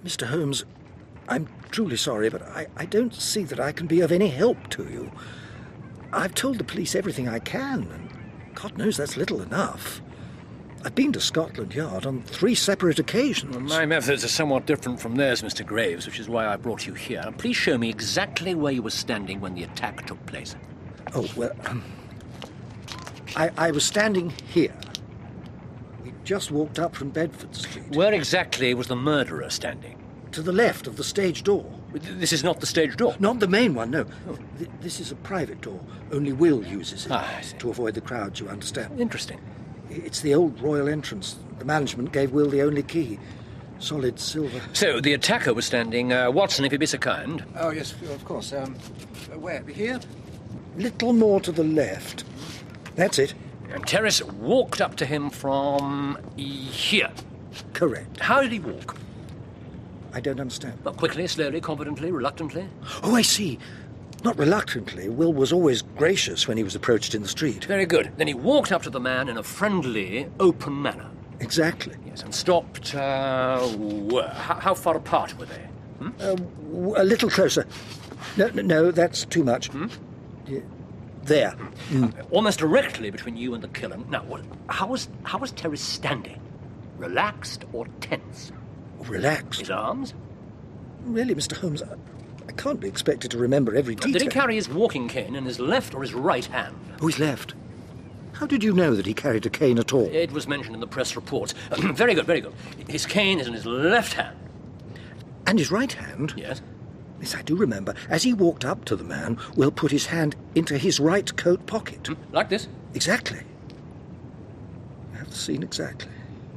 Mr. Holmes, I'm truly sorry, but I don't see that I can be of any help to you. I've told the police everything I can, and God knows that's little enough. I've been to Scotland Yard on 3 separate occasions. Well, my methods are somewhat different from theirs, Mr. Graves, which is why I brought you here. And please show me exactly where you were standing when the attack took place. Oh, well, I was standing here. We just walked up from Bedford Street. Where exactly was the murderer standing? To the left of the stage door. This is not the stage door? Not the main one, no. This is a private door. Only Will uses it. I see. To avoid the crowds, you understand. Interesting. It's the old royal entrance. The management gave Will the only key. Solid silver. So, the attacker was standing... Watson, if you'd be so kind. Oh, yes, of course. Where? Here? Little more to the left. That's it. And Terrace walked up to him from... here. Correct. How did he walk? I don't understand. Well, quickly, slowly, confidently, reluctantly? Oh, I see. Not reluctantly. Will was always gracious when he was approached in the street. Very good. Then he walked up to the man in a friendly, open manner. Exactly. Yes, and stopped, how far apart were they? A little closer. No, that's too much. Yeah, there. Almost directly between you and the killer. Now, how was Terrace standing? Relaxed or tense? Relaxed. His arms? Really, Mr. Holmes, I can't be expected to remember every detail. Did he carry his walking cane in his left or his right hand? Oh, his left. How did you know that he carried a cane at all? It was mentioned in the press reports. Very good, very good. His cane is in his left hand. And his right hand? Yes. Yes, I do remember. As he walked up to the man, Will put his hand into his right coat pocket. Like this? Exactly. I have the scene exactly.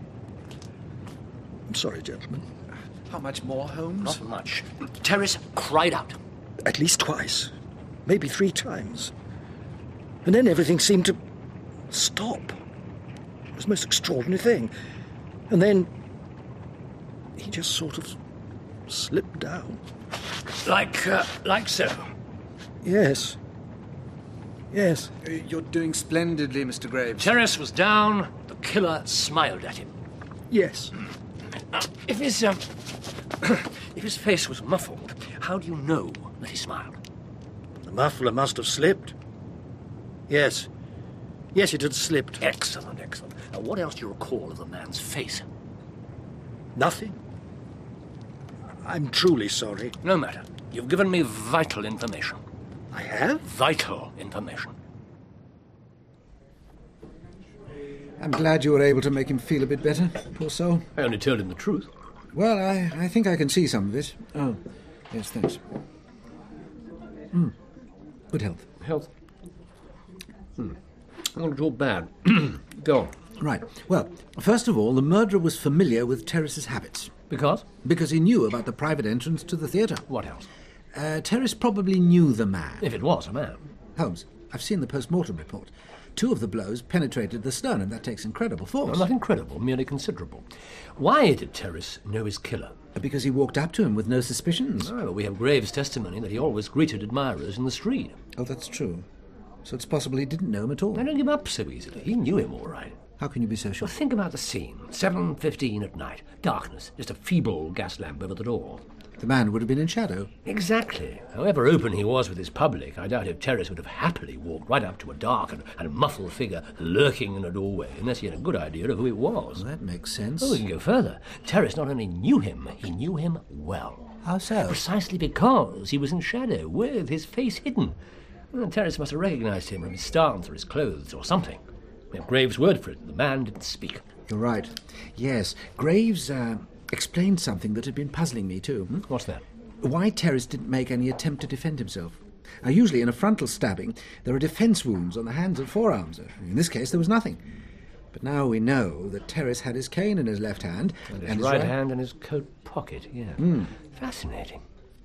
I'm sorry, gentlemen. How much more, Holmes? Not much. Terrace cried out. At least twice. Maybe 3 times. And then everything seemed to stop. It was the most extraordinary thing. And then he just sort of slipped down. Like so. Yes. Yes. You're doing splendidly, Mr. Graves. Terrace was down. The killer smiled at him. Yes. Now, if his face was muffled, how do you know that he smiled? The muffler must have slipped. Yes. Yes, it had slipped. Excellent, excellent. Now, what else do you recall of the man's face? Nothing. I'm truly sorry. No matter. You've given me vital information. I have? Vital information. I'm glad you were able to make him feel a bit better, poor soul. I only told him the truth. Well, I think I can see some of it. Oh, yes, thanks. Good health. Health. Not at all bad. Go on. Right. Well, first of all, the murderer was familiar with Terrace's habits. Because? Because he knew about the private entrance to the theatre. What else? Terrace probably knew the man. If it was a man. Holmes, I've seen the post-mortem report. 2 of the blows penetrated the sternum. That takes incredible force. Well, not incredible, merely considerable. Why did Terrace know his killer? Because he walked up to him with no suspicions. Oh, we have Graves' testimony that he always greeted admirers in the street. Oh, that's true. So it's possible he didn't know him at all. I don't give up so easily. He knew him all right. How can you be so sure? Well, think about the scene. 7:15 at night. Darkness. Just a feeble gas lamp over the door. The man would have been in shadow. Exactly. However open he was with his public, I doubt if Terrace would have happily walked right up to a dark and muffled figure lurking in a doorway unless he had a good idea of who it was. Well, that makes sense. Oh, we can go further. Terrace not only knew him, he knew him well. How so? Precisely because he was in shadow, with his face hidden. Well, Terrace must have recognised him from his stance or his clothes or something. We have Graves' word for it. The man didn't speak. You're right. Yes, Graves explained something that had been puzzling me too. What's that? Why Terrace didn't make any attempt to defend himself. Now, usually in a frontal stabbing, there are defence wounds on the hands and forearms. In this case, there was nothing. But now we know that Terrace had his cane in his left hand. And his right hand in his coat pocket, yeah. Fascinating.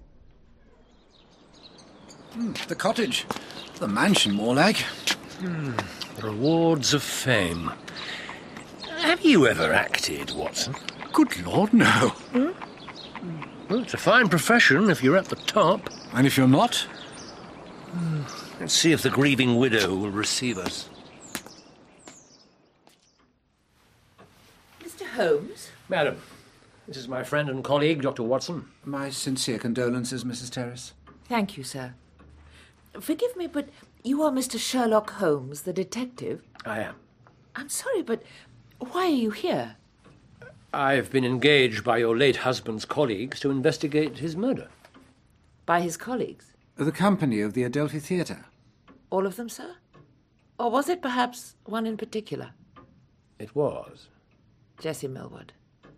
The cottage. The mansion, more like. The rewards of fame. Have you ever acted, Watson? Good Lord, no. Well, it's a fine profession if you're at the top. And if you're not? Let's see if the grieving widow will receive us. Mr. Holmes? Madam, This is my friend and colleague, Dr. Watson. My sincere condolences, Mrs. Terrace. Thank you, sir. Forgive me, but you are Mr. Sherlock Holmes, the detective? I am. I'm sorry, but why are you here? I've been engaged by your late husband's colleagues to investigate his murder. By his colleagues? The company of the Adelphi Theatre. All of them, sir? Or was it perhaps one in particular? It was. Jessie Millward.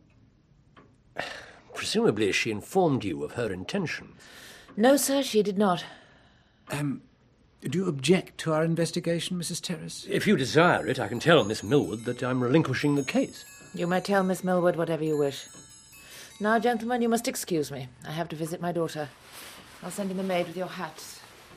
Presumably she informed you of her intention. No, sir, she did not. Do you object to our investigation, Mrs. Terrace? If you desire it, I can tell Miss Millward that I'm relinquishing the case. You may tell Miss Millward whatever you wish. Now, gentlemen, you must excuse me. I have to visit my daughter. I'll send in the maid with your hats.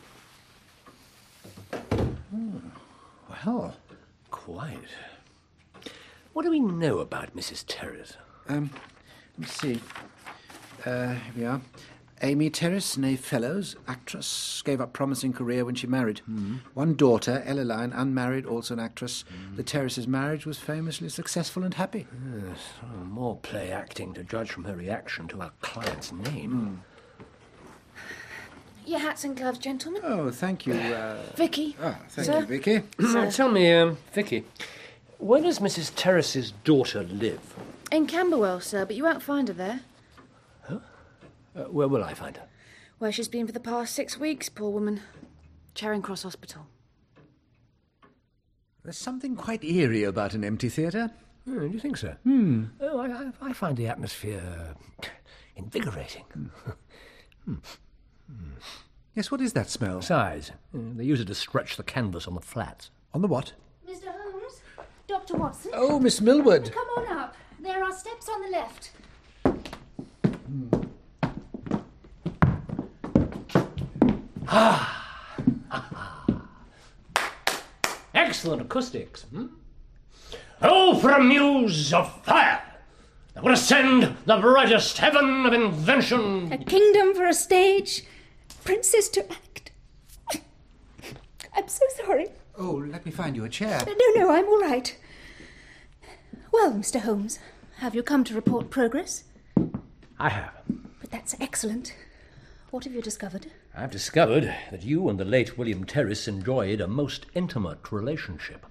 Well, Quite. What do we know about Mrs. Terrace? let's see. Here we are. Amy Terrace, née Fellows, actress, gave up promising career when she married. One daughter, Ellaline, unmarried, also an actress. The Terraces' marriage was famously successful and happy. Yes, more play acting to judge from her reaction to our client's name. Your hats and gloves, gentlemen. Oh, thank you. Vicky. Thank Sir? you, Vicky. Tell me, Vicky, where does Mrs. Terrace's daughter live? In Camberwell, sir, but you won't find her there. Where will I find her? Where she's been for the past 6 weeks, poor woman. Charing Cross Hospital. There's something quite eerie about an empty theatre. Do you think so? Oh, I find the atmosphere invigorating. Yes, what is that smell? Besides, they use it to stretch the canvas on the flats. On the what? Mr. Holmes? Dr. Watson? Oh, Miss Millward. Come on up. There are steps on the left. Excellent acoustics. Oh, for a muse of fire that would ascend the brightest heaven of invention. A kingdom for a stage, princess to act. I'm so sorry. Oh, let me find you a chair. No, I'm all right. Well, Mr. Holmes, have you come to report progress? I have. But that's excellent. What have you discovered? I've discovered that you and the late William Terrace enjoyed a most intimate relationship.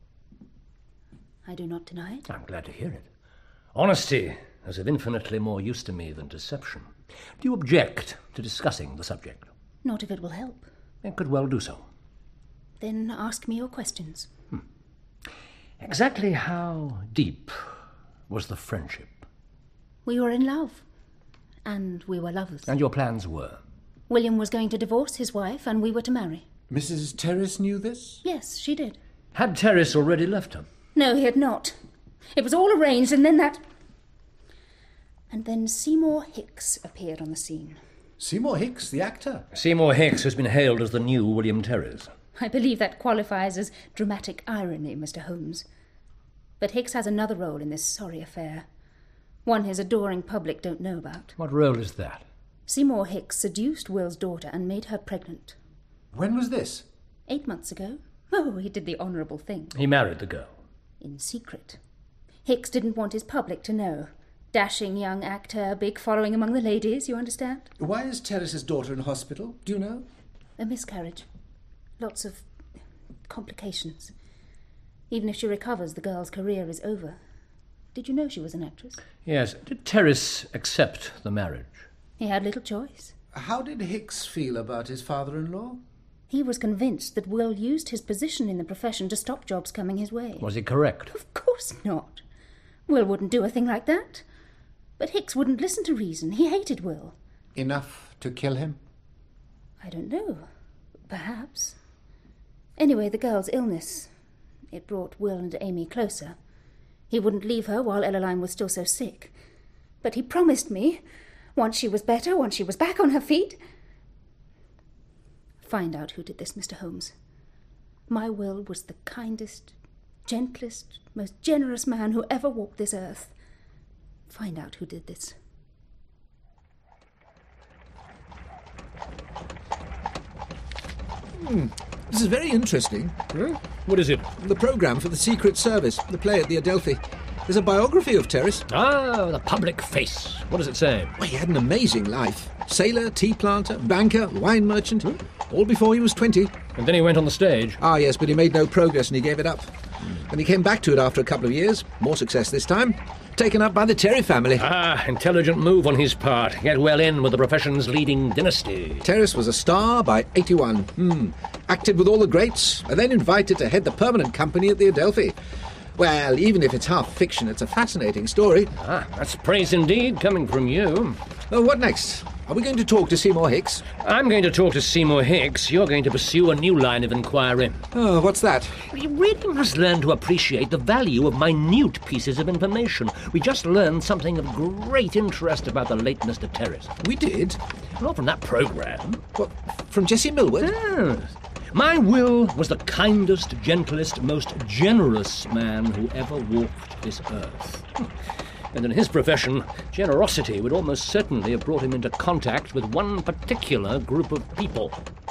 I do not deny it. I'm glad to hear it. Honesty is of infinitely more use to me than deception. Do you object to discussing the subject? Not if it will help. It could well do so. Then ask me your questions. Exactly how deep was the friendship? We were in love. And we were lovers. And your plans were? William was going to divorce his wife, and we were to marry. Mrs. Terrace knew this? Yes, she did. Had Terrace already left her? No, he had not. It was all arranged, and then that... And then Seymour Hicks appeared on the scene. Seymour Hicks, the actor. Seymour Hicks has been hailed as the new William Terrace. I believe that qualifies as dramatic irony, Mr. Holmes. But Hicks has another role in this sorry affair. One his adoring public don't know about. What role is that? Seymour Hicks seduced Will's daughter and made her pregnant. When was this? 8 months ago. Oh, he did the honourable thing. He married the girl. In secret. Hicks didn't want his public to know. Dashing young actor, big following among the ladies, you understand? Why is Terrace's daughter in hospital? Do you know? A miscarriage. Lots of complications. Even if she recovers, the girl's career is over. Did you know she was an actress? Yes. Did Terrace accept the marriage? He had little choice. How did Hicks feel about his father-in-law? He was convinced that Will used his position in the profession to stop jobs coming his way. Was he correct? Of course not. Will wouldn't do a thing like that. But Hicks wouldn't listen to reason. He hated Will. Enough to kill him? I don't know. Perhaps. Anyway, the girl's illness. It brought Will and Amy closer. He wouldn't leave her while Ellaline was still so sick. But he promised me, once she was better, once she was back on her feet... Find out who did this, Mr. Holmes. My Will was the kindest, gentlest, most generous man who ever walked this earth. Find out who did this. This is very interesting. What is it? The programme for the Secret Service, the play at the Adelphi. There's a biography of Terrace. Ah, The Public Face. What does it say? Well, he had an amazing life. Sailor, tea planter, banker, wine merchant, all before he was 20. And then he went on the stage. Ah, yes, but he made no progress and he gave it up. And he came back to it after a couple of years. More success this time. Taken up by the Terry family. Ah, intelligent move on his part. Get well in with the profession's leading dynasty. Terrace was a star by 81. Acted with all the greats, and then invited to head the permanent company at the Adelphi. Well, even if it's half fiction, it's a fascinating story. Ah, that's praise indeed, coming from you. What next? Are we going to talk to Seymour Hicks? I'm going to talk to Seymour Hicks. You're going to pursue a new line of inquiry. Oh, what's that? You really must learn to appreciate the value of minute pieces of information. We just learned something of great interest about the late Mr. Terrace. We did? Not from that programme. What, from Jessie Millward? Yes. My Will was the kindest, gentlest, most generous man who ever walked this earth. And in his profession, generosity would almost certainly have brought him into contact with one particular group of people.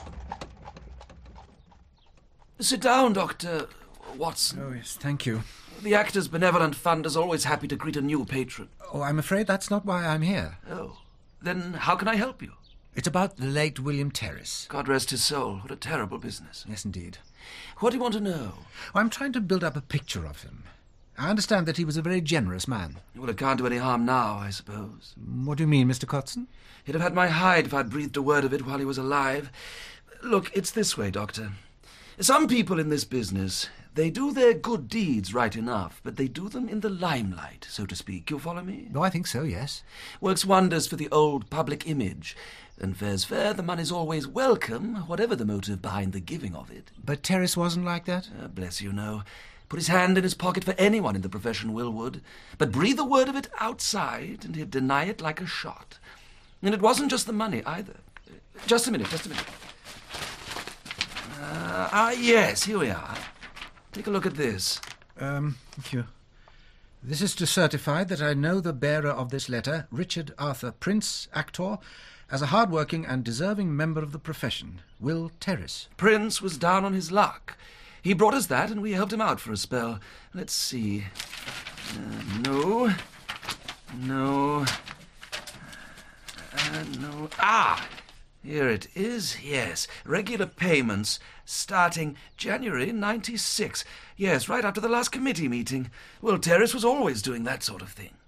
Sit down, Dr. Watson. Oh, yes, thank you. The Actors' Benevolent Fund is always happy to greet a new patron. Oh, I'm afraid that's not why I'm here. Oh, then how can I help you? It's about the late William Terrace. God rest his soul. What a terrible business. Yes, indeed. What do you want to know? Well, I'm trying to build up a picture of him. I understand that he was a very generous man. Well, it can't do any harm now, I suppose. What do you mean, Mr. Cotson? He'd have had my hide if I'd breathed a word of it while he was alive. Look, it's this way, Doctor. Some people in this business, they do their good deeds right enough, but they do them in the limelight, so to speak. You follow me? Oh, I think so, yes. Works wonders for the old public image. And fair's fair, the money's always welcome, whatever the motive behind the giving of it. But Terrace wasn't like that? Bless you, no. Put his hand in his pocket for anyone in the profession, Will would. But breathe a word of it outside, and he'd deny it like a shot. And it wasn't just the money, either. Just a minute. Yes, here we are. Take a look at this. Thank you. This is to certify that I know the bearer of this letter, Richard Arthur Prince, actor, as a hard-working and deserving member of the profession, Will Terrace. Prince was down on his luck. He brought us that, and we helped him out for a spell. Let's see. No. Ah! Here it is, yes. Regular payments starting January 96. Yes, right after the last committee meeting. Well, Terrace was always doing that sort of thing.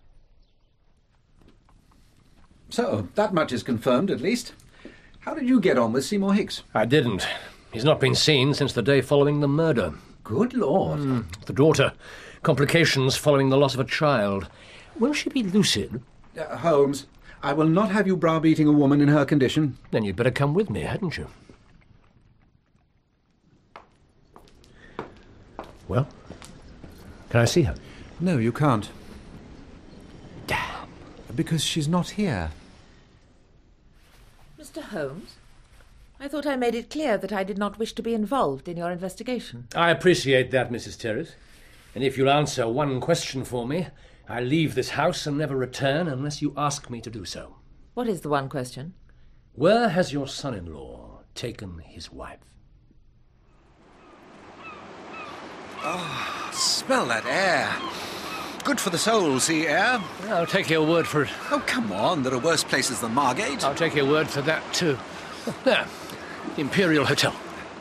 So, that much is confirmed, at least. How did you get on with Seymour Hicks? I didn't. He's not been seen since the day following the murder. Good Lord. The daughter. Complications following the loss of a child. Will she be lucid? Holmes, I will not have you browbeating a woman in her condition. Then you'd better come with me, hadn't you? Well, can I see her? No, you can't. Damn. Because she's not here. Mr. Holmes, I thought I made it clear that I did not wish to be involved in your investigation. I appreciate that, Mrs. Terrace. And if you'll answer one question for me, I'll leave this house and never return unless you ask me to do so. What is the one question? Where has your son-in-law taken his wife? Oh, smell that air. Good for the soul, sea air. I'll take your word for it. Oh, come on, there are worse places than Margate. I'll take your word for that, too. There, the Imperial Hotel.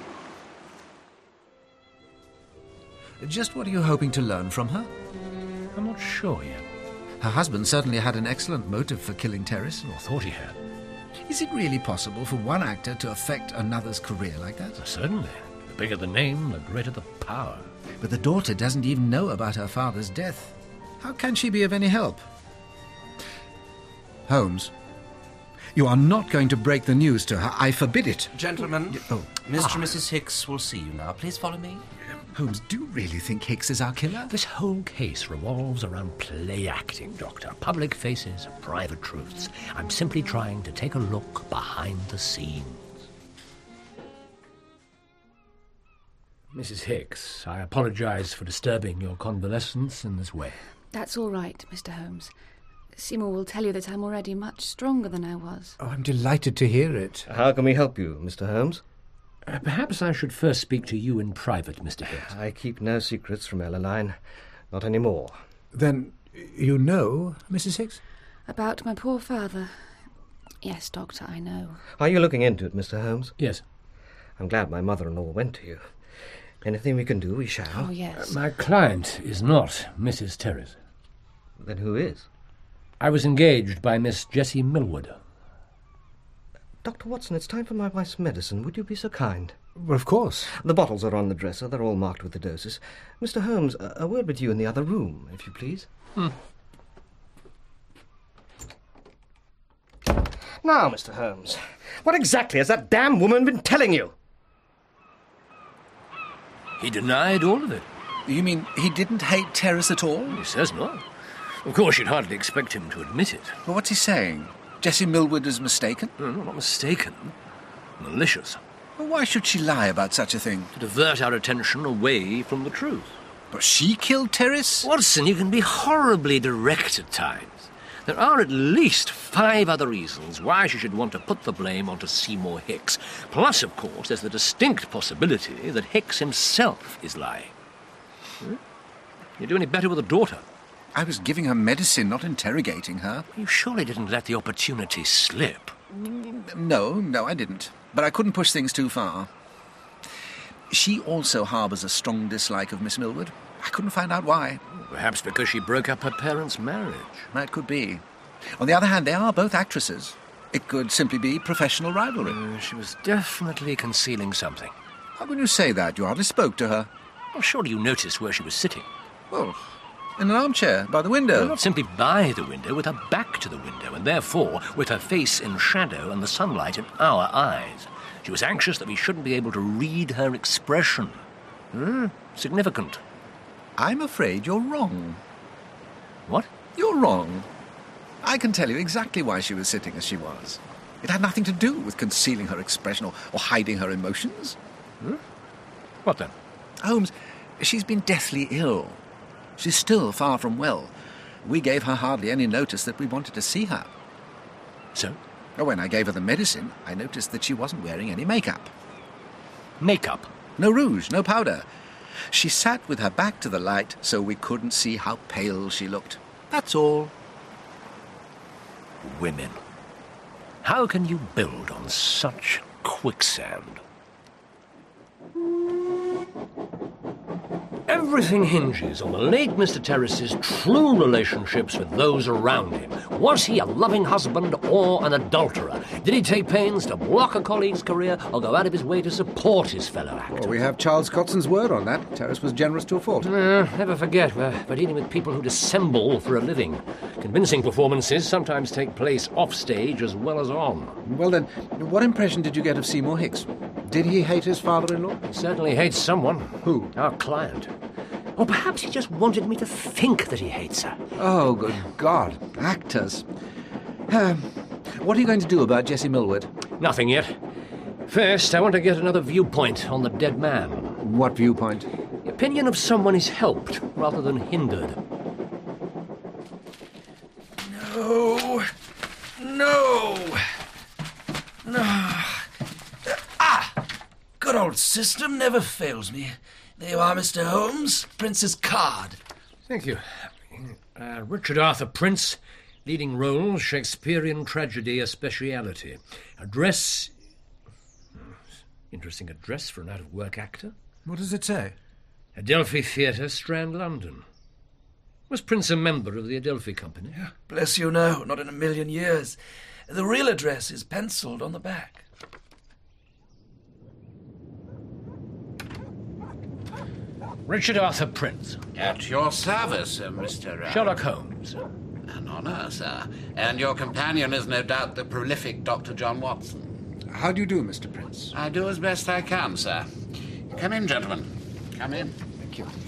Just what are you hoping to learn from her? I'm not sure yet. Her husband certainly had an excellent motive for killing Terrace. I thought he had. Is it really possible for one actor to affect another's career like that? Certainly. The bigger the name, the greater the power. But the daughter doesn't even know about her father's death. How can she be of any help? Holmes, you are not going to break the news to her. I forbid it. Gentlemen, Oh. Mr. and Mrs. Hicks will see you now. Please follow me. Holmes, do you really think Hicks is our killer? This whole case revolves around play acting, Doctor. Public faces, private truths. I'm simply trying to take a look behind the scenes. Mrs. Hicks, I apologize for disturbing your convalescence in this way. That's all right, Mr. Holmes. Seymour will tell you that I'm already much stronger than I was. Oh, I'm delighted to hear it. How can we help you, Mr. Holmes? Perhaps I should first speak to you in private, Mr. Hicks. I keep no secrets from Emmeline. Not any more. Then you know Mrs. Hicks? About my poor father. Yes, Doctor, I know. Are you looking into it, Mr. Holmes? Yes. I'm glad my mother-in-law went to you. Anything we can do, we shall. Oh, yes. My client is not Mrs. Terrace. Then who is? I was engaged by Miss Jessie Millward. Dr. Watson, it's time for my wife's medicine. Would you be so kind? Well, of course. The bottles are on the dresser. They're all marked with the doses. Mr. Holmes, a word with you in the other room, if you please. Now, Mr. Holmes, what exactly has that damn woman been telling you? He denied all of it. You mean he didn't hate Terrace at all? He says not. Of course, you'd hardly expect him to admit it. Well, what's he saying? Jessie Millward is mistaken? No, not mistaken. Malicious. Well, why should she lie about such a thing? To divert our attention away from the truth. But she killed Terrace? Watson, you can be horribly direct at times. There are at least 5 other reasons why she should want to put the blame onto Seymour Hicks. Plus, of course, there's the distinct possibility that Hicks himself is lying. You do any better with a daughter? I was giving her medicine, not interrogating her. You surely didn't let the opportunity slip. No, I didn't. But I couldn't push things too far. She also harbours a strong dislike of Miss Millward. I couldn't find out why. Perhaps because she broke up her parents' marriage. That could be. On the other hand, they are both actresses. It could simply be professional rivalry. She was definitely concealing something. How can you say that? You hardly spoke to her. Well, surely you noticed where she was sitting. Oh, in an armchair by the window. Well, not simply by the window, with her back to the window, and therefore with her face in shadow and the sunlight in our eyes. She was anxious that we shouldn't be able to read her expression. Significant. I'm afraid you're wrong. What? You're wrong. I can tell you exactly why she was sitting as she was. It had nothing to do with concealing her expression or hiding her emotions. What then? Holmes, she's been deathly ill. She's still far from well. We gave her hardly any notice that we wanted to see her. So? When I gave her the medicine, I noticed that she wasn't wearing any makeup. Makeup? No rouge, no powder. She sat with her back to the light so we couldn't see how pale she looked. That's all. Women. How can you build on such quicksand? Everything hinges on the late Mr. Terrace's true relationships with those around him. Was he a loving husband or an adulterer? Did he take pains to block a colleague's career or go out of his way to support his fellow actor? Well, we have Charles Cotson's word on that. Terrace was generous to a fault. Never forget, we're dealing with people who dissemble for a living. Convincing performances sometimes take place off stage as well as on. Well then, what impression did you get of Seymour Hicks? Did he hate his father-in-law? He certainly hates someone. Who? Our client. Or perhaps he just wanted me to think that he hates her. Oh, good God. Actors. What are you going to do about Jessie Millward? Nothing yet. First, I want to get another viewpoint on the dead man. What viewpoint? The opinion of someone is helped rather than hindered. No. Good old system never fails me. There you are, Mr. Holmes. Prince's card. Thank you. Richard Arthur Prince, leading roles, Shakespearean tragedy, a speciality. Address... Interesting address for an out-of-work actor. What does it say? Adelphi Theatre, Strand, London. Was Prince a member of the Adelphi Company? Bless you, no, not in a million years. The real address is penciled on the back. Richard Arthur Prince. At your service, Mr. Sherlock Holmes. An honour, sir. And your companion is no doubt the prolific Dr. John Watson. How do you do, Mr. Prince? I do as best I can, sir. Come in, gentlemen. Come in. Thank you.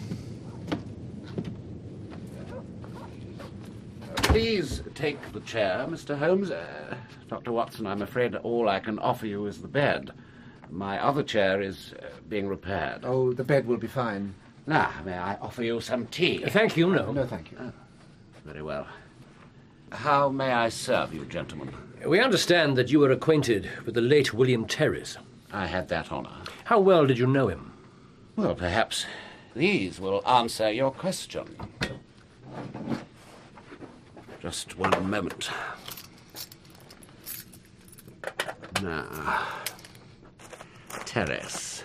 Please take the chair, Mr. Holmes. Dr. Watson, I'm afraid all I can offer you is the bed. My other chair is being repaired. Oh, the bed will be fine. Now, may I offer you some tea? Thank you, no. No, thank you. Oh, very well. How may I serve you, gentlemen? We understand that you were acquainted with the late William Terrace. I had that honour. How well did you know him? Well, perhaps these will answer your question. Just one moment. Now, Terrace.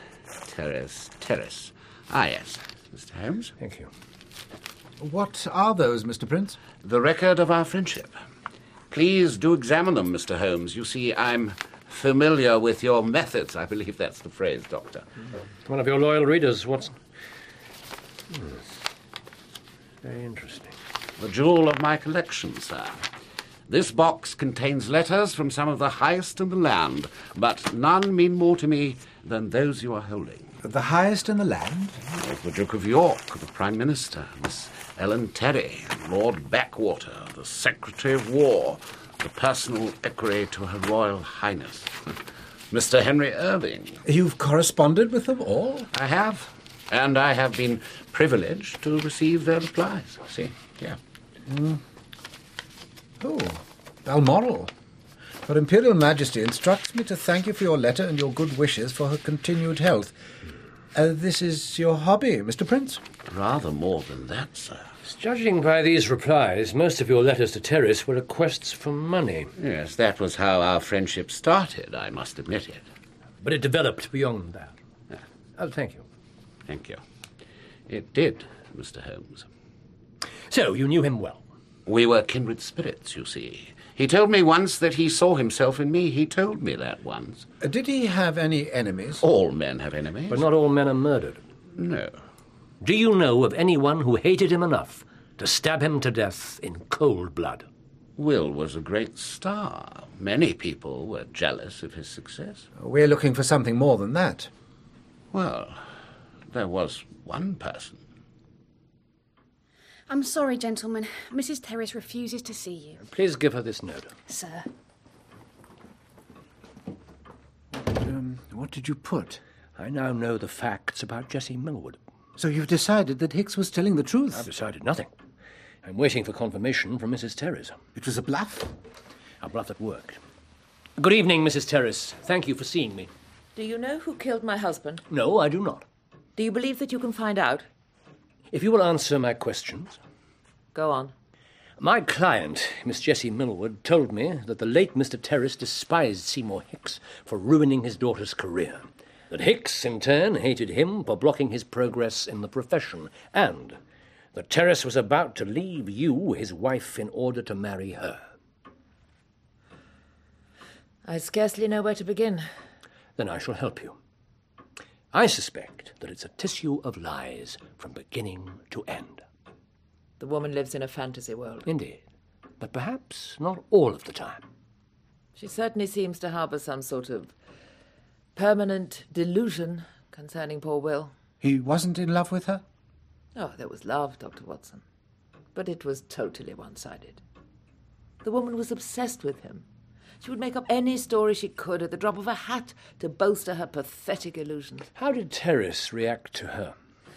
Ah, yes, Mr. Holmes. Thank you. What are those, Mr. Prince? The record of our friendship. Please do examine them, Mr. Holmes. You see, I'm familiar with your methods. I believe that's the phrase, Doctor. One of your loyal readers, Watson. Very interesting. The jewel of my collection, sir. This box contains letters from some of the highest in the land, but none mean more to me than those you are holding. The highest in the land? The Duke of York, the Prime Minister, Miss Ellen Terry, Lord Backwater, the Secretary of War, the personal equerry to Her Royal Highness, Mr. Henry Irving. You've corresponded with them all? I have, and I have been privileged to receive their replies. See, here. Oh, Balmoral. Her Imperial Majesty instructs me to thank you for your letter and your good wishes for her continued health. This is your hobby, Mr. Prince? Rather more than that, sir. Judging by these replies, most of your letters to Terrace were requests for money. Yes, that was how our friendship started, I must admit it. But it developed beyond that. Thank you. Thank you. It did, Mr. Holmes. So, you knew him well? We were kindred spirits, you see. He told me once that he saw himself in me. He told me that once. Did he have any enemies? All men have enemies. But not all men are murdered. No. Do you know of anyone who hated him enough to stab him to death in cold blood? Will was a great star. Many people were jealous of his success. We're looking for something more than that. Well, there was one person. I'm sorry, gentlemen. Mrs. Terrace refuses to see you. Please give her this note. Sir. What did you put? I now know the facts about Jessie Millward. So you've decided that Hicks was telling the truth? I've decided nothing. I'm waiting for confirmation from Mrs. Terrace. It was a bluff? A bluff that worked. Good evening, Mrs. Terrace. Thank you for seeing me. Do you know who killed my husband? No, I do not. Do you believe that you can find out? If you will answer my questions. Go on. My client, Miss Jessie Millward, told me that the late Mr. Terrace despised Seymour Hicks for ruining his daughter's career. That Hicks, in turn, hated him for blocking his progress in the profession. And that Terrace was about to leave you, his wife, in order to marry her. I scarcely know where to begin. Then I shall help you. I suspect that it's a tissue of lies from beginning to end. The woman lives in a fantasy world. Indeed. But perhaps not all of the time. She certainly seems to harbour some sort of permanent delusion concerning poor Will. He wasn't in love with her? Oh, there was love, Dr. Watson. But it was totally one-sided. The woman was obsessed with him. She would make up any story she could at the drop of a hat to bolster her pathetic illusions. How did Terrace react to her?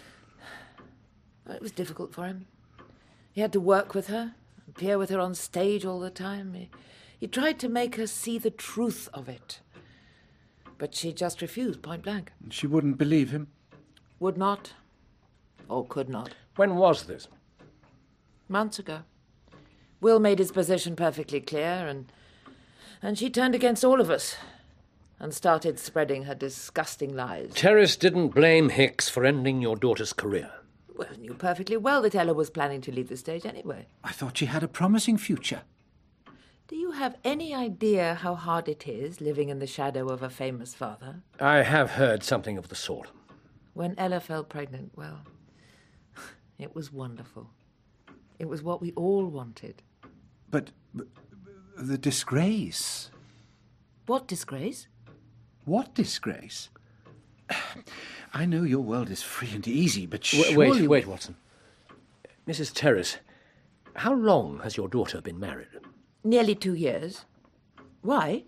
It was difficult for him. He had to work with her, appear with her on stage all the time. He tried to make her see the truth of it. But she just refused, point blank. She wouldn't believe him? Would not, or could not. When was this? Months ago. Will made his position perfectly clear, and she turned against all of us and started spreading her disgusting lies. Terrace didn't blame Hicks for ending your daughter's career. Well, he knew perfectly well that Ella was planning to leave the stage anyway. I thought she had a promising future. Do you have any idea how hard it is living in the shadow of a famous father? I have heard something of the sort. When Ella fell pregnant, well, it was wonderful. It was what we all wanted. But the disgrace. What disgrace? What disgrace? I know your world is free and easy, but surely... Wait, Watson. Mrs. Terrace, how long has your daughter been married? Nearly 2 years. Why?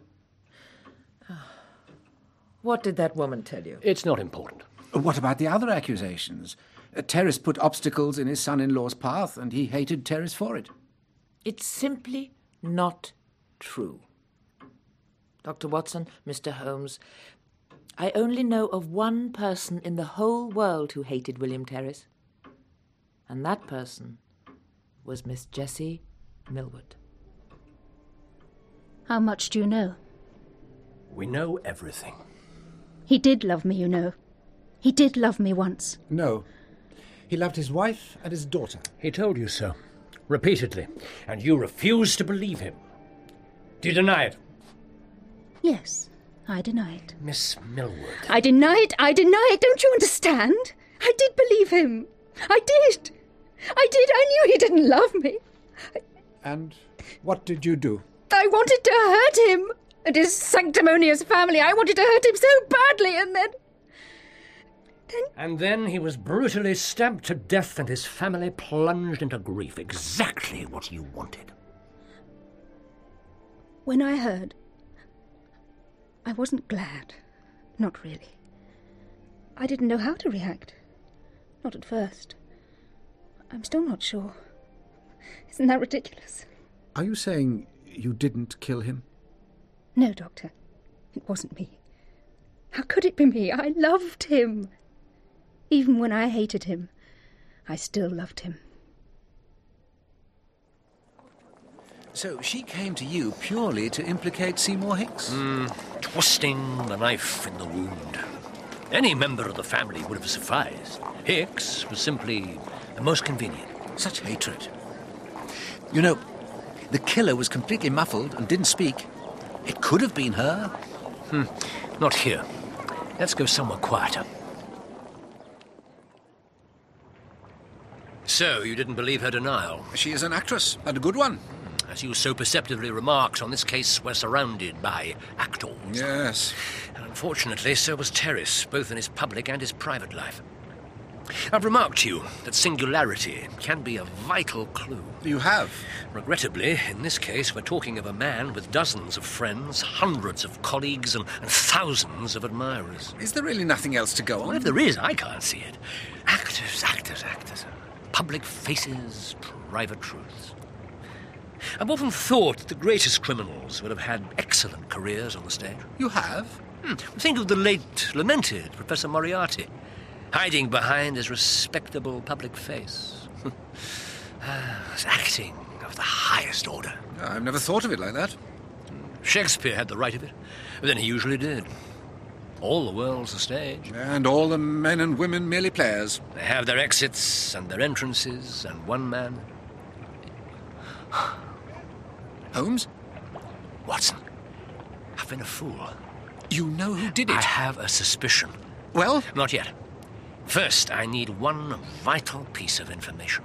What did that woman tell you? It's not important. What about the other accusations? Terrace put obstacles in his son-in-law's path, and he hated Terrace for it. It's simply not true. Dr. Watson, Mr. Holmes, I only know of one person in the whole world who hated William Terrace. And that person was Miss Jessie Millward. How much do you know? We know everything. He did love me, you know. He did love me once. No. He loved his wife and his daughter. He told you so, repeatedly, and you refused to believe him. Do you deny it? Yes, I deny it. Miss Millward. I deny it, don't you understand? I did believe him. I did. I knew he didn't love me. And what did you do? I wanted to hurt him and his sanctimonious family. I wanted to hurt him so badly, and then... And then he was brutally stabbed to death and his family plunged into grief. Exactly what you wanted. When I heard, I wasn't glad. Not really. I didn't know how to react. Not at first. I'm still not sure. Isn't that ridiculous? Are you saying you didn't kill him? No, Doctor. It wasn't me. How could it be me? I loved him. Even when I hated him, I still loved him. So she came to you purely to implicate Seymour Hicks? Twisting the knife in the wound. Any member of the family would have sufficed. Hicks was simply the most convenient. Such hatred. You know, the killer was completely muffled and didn't speak. It could have been her. Not here. Let's go somewhere quieter. So, you didn't believe her denial? She is an actress, and a good one. As you so perceptively remarked, on this case we're surrounded by actors. Yes. And unfortunately, so was Terrace, both in his public and his private life. I've remarked to you that singularity can be a vital clue. You have? Regrettably, in this case, we're talking of a man with dozens of friends, hundreds of colleagues, and thousands of admirers. Is there really nothing else to go on? Well, if there is, I can't see it. Actors. Public faces, private truths. I've often thought that the greatest criminals would have had excellent careers on the stage. You have? Think of the late, lamented Professor Moriarty, hiding behind his respectable public face. Acting of the highest order. I've never thought of it like that. Shakespeare had the right of it, but then he usually did. All the world's a stage. And all the men and women merely players. They have their exits and their entrances, and one man... Holmes? Watson, I've been a fool. You know who did it? I have a suspicion. Well? Not yet. First, I need one vital piece of information.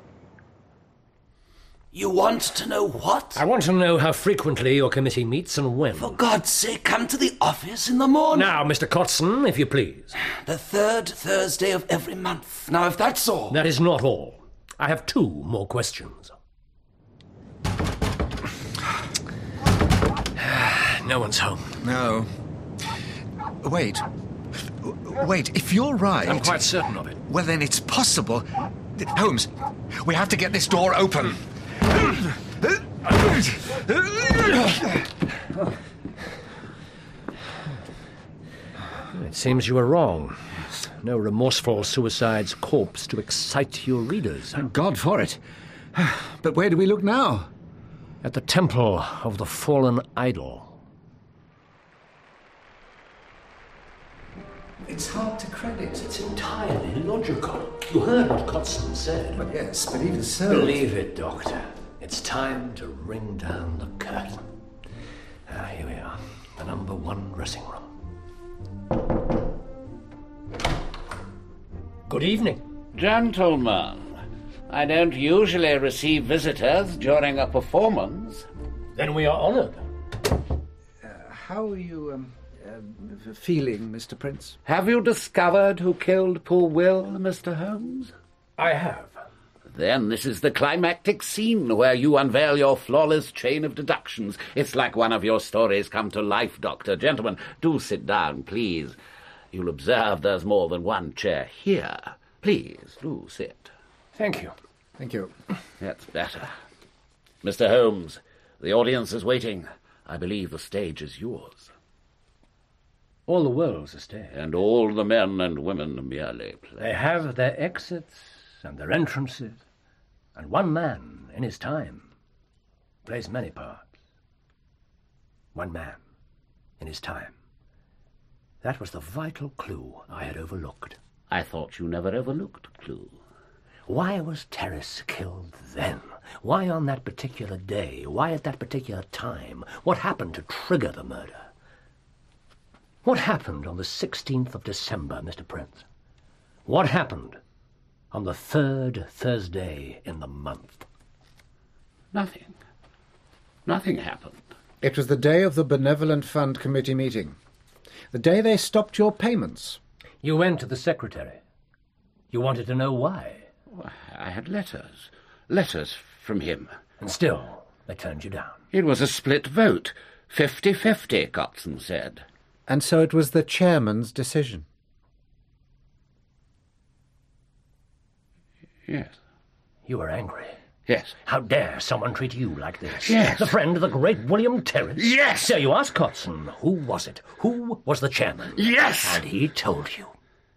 You want to know what? I want to know how frequently your committee meets and when. For God's sake, come to the office in the morning. Now, Mr. Cotson, if you please. The third Thursday of every month. Now, if that's all... That is not all. I have two more questions. No one's home. No. Wait, if you're right... I'm quite certain of it. Well, then it's possible... Holmes, we have to get this door open. It seems you were wrong. No remorseful suicide's corpse to excite your readers. Thank God for it. But where do we look now? At the temple of the fallen idol. It's hard to credit. It's entirely logical. You heard what Cotson said. Well, yes, but even so... Believe it, Doctor. It's time to ring down the curtain. Here we are. The number 1 dressing room. Good evening. Gentlemen, I don't usually receive visitors during a performance. Then we are honoured. How are you, feeling, Mr. Prince? Have you discovered who killed poor Will, Mr. Holmes? I have. Then this is the climactic scene where you unveil your flawless chain of deductions. It's like one of your stories come to life, Doctor. Gentlemen, do sit down, please. You'll observe there's more than one chair here. Please, do sit. Thank you. Thank you. That's better. Mr. Holmes, the audience is waiting. I believe the stage is yours. All the world's a stage. And all the men and women merely play. They have their exits and their entrances, and one man, in his time, plays many parts. One man, in his time. That was the vital clue I had overlooked. I thought you never overlooked a clue. Why was Terrace killed then? Why on that particular day? Why at that particular time? What happened to trigger the murder? What happened on the 16th of December, Mr. Prince? What happened on the 3rd Thursday in the month? Nothing. Nothing happened. It was the day of the Benevolent Fund Committee meeting. The day they stopped your payments. You went to the secretary. You wanted to know why. Well, I had letters. Letters from him. And still, they turned you down. It was a split vote. 50-50, Kotson said. And so it was the chairman's decision. Yes. You were angry. Yes. How dare someone treat you like this? Yes. The friend of the great William Terrace? Yes. So you asked Kotson, who was it? Who was the chairman? Yes. And he told you.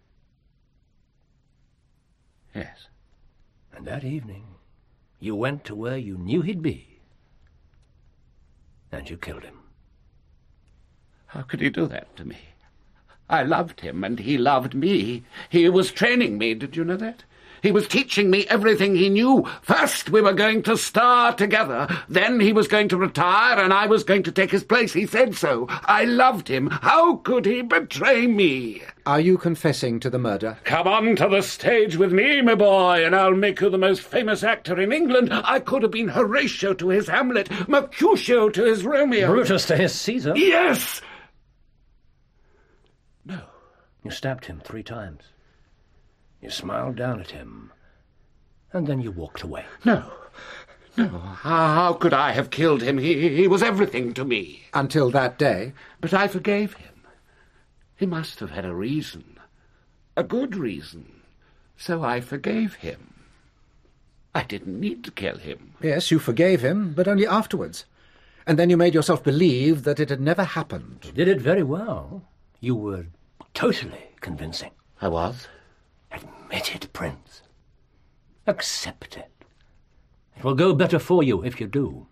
Yes. And that evening, you went to where you knew he'd be. And you killed him. How could he do that to me? I loved him, and he loved me. He was training me, did you know that? He was teaching me everything he knew. First we were going to star together. Then he was going to retire, and I was going to take his place. He said so. I loved him. How could he betray me? Are you confessing to the murder? Come on to the stage with me, my boy, and I'll make you the most famous actor in England. I could have been Horatio to his Hamlet, Mercutio to his Romeo. Brutus to his Caesar. Yes! No. You stabbed him 3 times. You smiled down at him, and then you walked away. No. How could I have killed him? He was everything to me. Until that day. But I forgave him. He must have had a reason. A good reason. So I forgave him. I didn't need to kill him. Yes, you forgave him, but only afterwards. And then you made yourself believe that it had never happened. You did it very well. You were totally convincing. I was? Admit it, Prince. Accept it. It will go better for you if you do.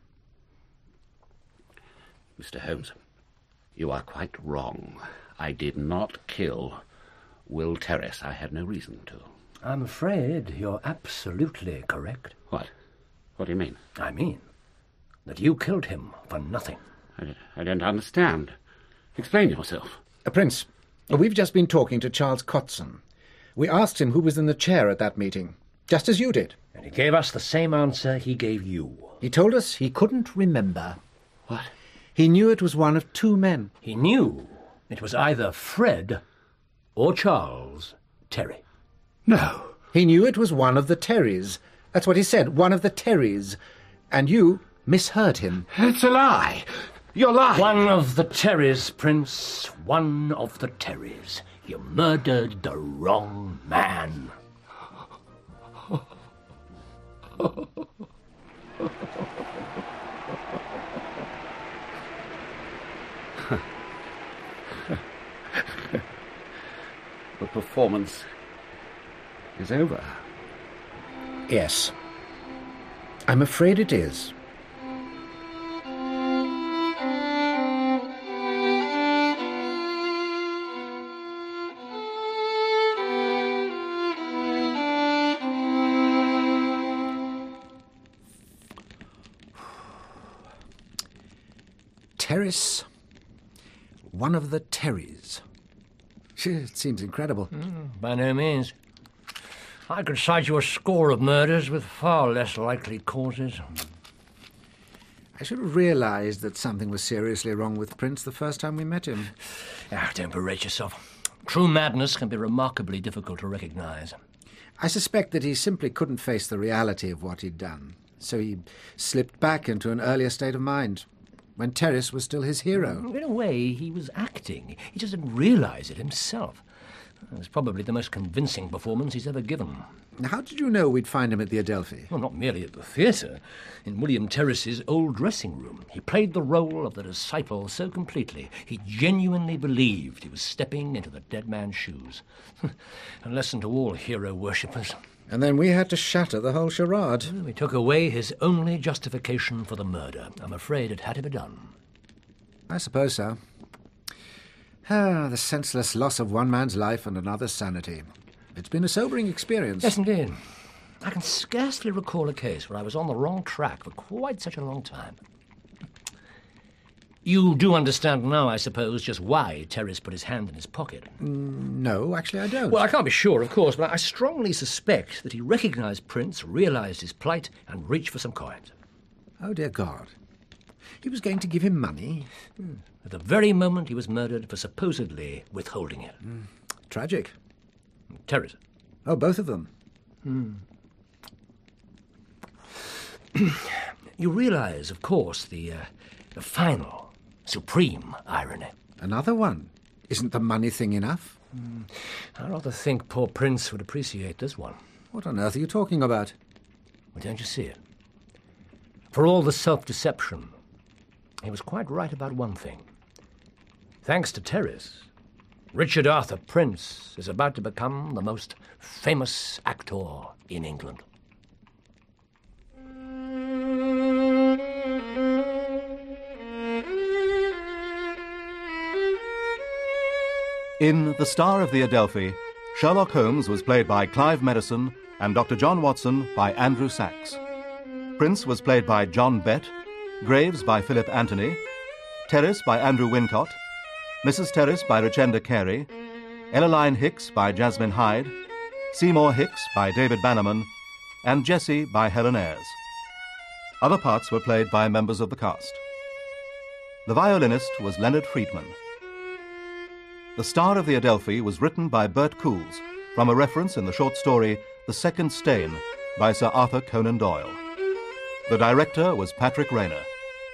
Mr. Holmes, you are quite wrong. I did not kill Will Terrace. I had no reason to. I'm afraid you're absolutely correct. What? What do you mean? I mean that you killed him for nothing. I don't understand. Explain yourself. Prince, we've just been talking to Charles Kotson. We asked him who was in the chair at that meeting, just as you did. And he gave us the same answer he gave you. He told us he couldn't remember. What? He knew it was one of 2 men. He knew it was either Fred or Charles Terry. No. He knew it was one of the Terrys. That's what he said, one of the Terrys. And you misheard him. It's a lie. You're lying. One of the Terrys, Prince. One of the Terrys. You murdered the wrong man. The performance is over. Yes. I'm afraid it is. Terrace, one of the Terrys. It seems incredible. By no means. I could cite you a score of murders with far less likely causes. I should have realised that something was seriously wrong with Prince the first time we met him. Don't berate yourself. True madness can be remarkably difficult to recognise. I suspect that he simply couldn't face the reality of what he'd done, so he slipped back into an earlier state of mind, when Terrace was still his hero. In a way, he was acting. He just didn't realise it himself. It was probably the most convincing performance he's ever given. How did you know we'd find him at the Adelphi? Well, not merely at the theatre. In William Terrace's old dressing room, he played the role of the disciple so completely, he genuinely believed he was stepping into the dead man's shoes. A lesson to all hero worshippers. And then we had to shatter the whole charade. We took away his only justification for the murder. I'm afraid it had to be done. I suppose so. The senseless loss of one man's life and another's sanity. It's been a sobering experience. Yes, indeed. I can scarcely recall a case where I was on the wrong track for quite such a long time. You do understand now, I suppose, just why Terrace put his hand in his pocket. No, actually I don't. Well, I can't be sure, of course, but I strongly suspect that he recognised Prince, realised his plight, and reached for some coins. Oh, dear God. He was going to give him money? At the very moment he was murdered for supposedly withholding it. Tragic. Terrace. Oh, both of them. You realise, of course, the final, supreme irony. Another one? Isn't the money thing enough? I rather think poor Prince would appreciate this one. What on earth are you talking about? Well, don't you see it? For all the self-deception, he was quite right about one thing. Thanks to Terrace, Richard Arthur Prince is about to become the most famous actor in England. In The Star of the Adelphi, Sherlock Holmes was played by Clive Medicine and Dr. John Watson by Andrew Sachs. Prince was played by John Bett, Graves by Philip Anthony, Terrace by Andrew Wincott, Mrs. Terrace by Richenda Carey, Ellaline Hicks by Jasmine Hyde, Seymour Hicks by David Bannerman, and Jessie by Helen Ayres. Other parts were played by members of the cast. The violinist was Leonard Friedman. The Star of the Adelphi was written by Bert Coules from a reference in the short story The Second Stain by Sir Arthur Conan Doyle. The director was Patrick Rayner.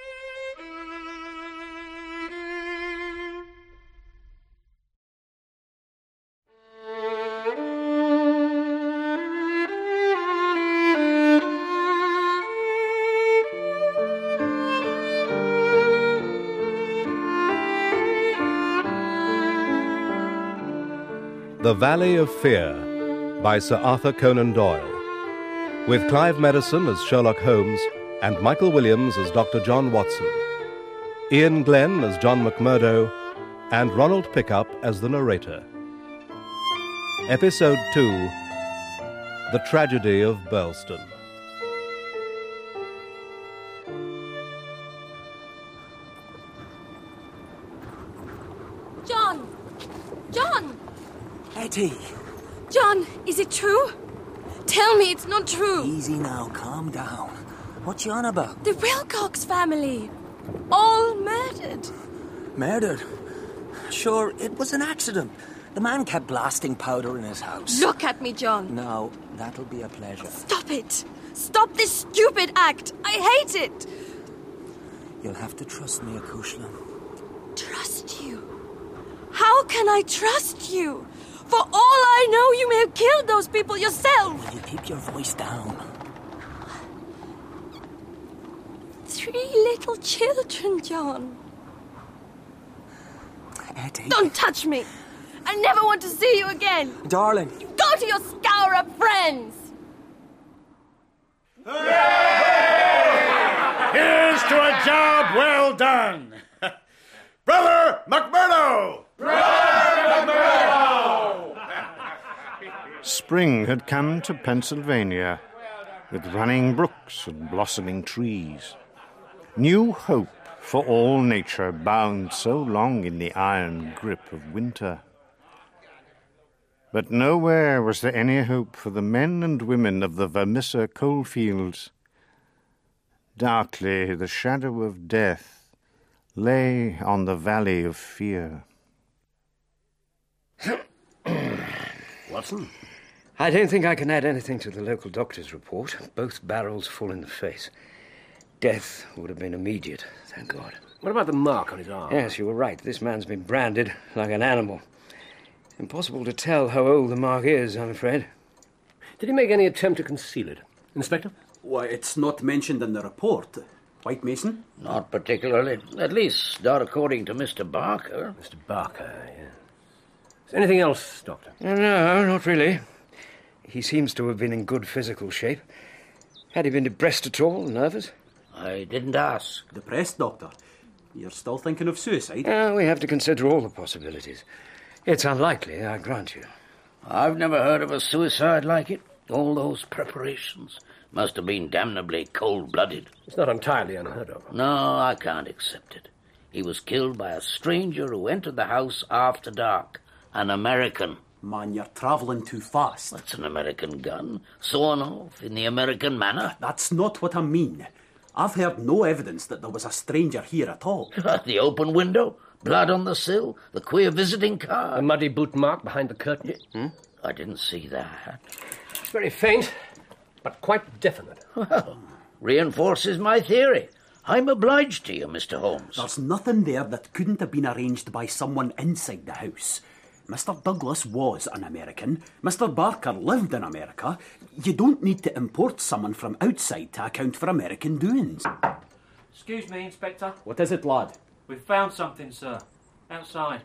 The Valley of Fear by Sir Arthur Conan Doyle, with Clive Medicine as Sherlock Holmes and Michael Williams as Dr. John Watson, Ian Glenn as John McMurdo, and Ronald Pickup as the narrator. Episode 2, The Tragedy of Burleston. John! John! Etty! John, is it true? Tell me it's not true. Easy now, calm down. What you on about? The Wilcox family. All murdered. Murdered? Sure, it was an accident. The man kept blasting powder in his house. Look at me, John. No, that'll be a pleasure. Stop it. Stop this stupid act. I hate it. You'll have to trust me, Acushla. Trust you? How can I trust you? For all I know, you may have killed those people yourself. Will you keep your voice down? 3 little children, John. Etty. Don't touch me. I never want to see you again. Darling. You go to your scour of friends. Here's to a job well done. Brother McMurdo! Brother McMurdo! Spring had come to Pennsylvania, with running brooks and blossoming trees. New hope for all nature bound so long in the iron grip of winter. But nowhere was there any hope for the men and women of the Vermissa coalfields. Darkly the shadow of death lay on the Valley of Fear. Watson? I don't think I can add anything to the local doctor's report. Both barrels full in the face. Death would have been immediate, thank God. What about the mark on his arm? Yes, you were right. This man's been branded like an animal. Impossible to tell how old the mark is, I'm afraid. Did he make any attempt to conceal it? Inspector? Why, it's not mentioned in the report. White Mason? Not particularly. At least, not according to Mr. Barker. Mr. Barker, yes. Is there anything else, Doctor? No, not really. He seems to have been in good physical shape. Had he been depressed at all, nervous? I didn't ask. Depressed, Doctor? You're still thinking of suicide? We have to consider all the possibilities. It's unlikely, I grant you. I've never heard of a suicide like it. All those preparations must have been damnably cold-blooded. It's not entirely unheard of. No, I can't accept it. He was killed by a stranger who entered the house after dark. An American. Man, you're travelling too fast. That's an American gun. Sawn off in the American manner. That's not what I mean. I've heard no evidence that there was a stranger here at all. The open window, blood on the sill, the queer visiting card. A muddy boot mark behind the curtain. I didn't see that. It's very faint, but quite definite. Well, reinforces my theory. I'm obliged to you, Mr. Holmes. There's nothing there that couldn't have been arranged by someone inside the house. Mr. Douglas was an American. Mr. Barker lived in America. You don't need to import someone from outside to account for American doings. Excuse me, Inspector. What is it, lad? We've found something, sir. Outside.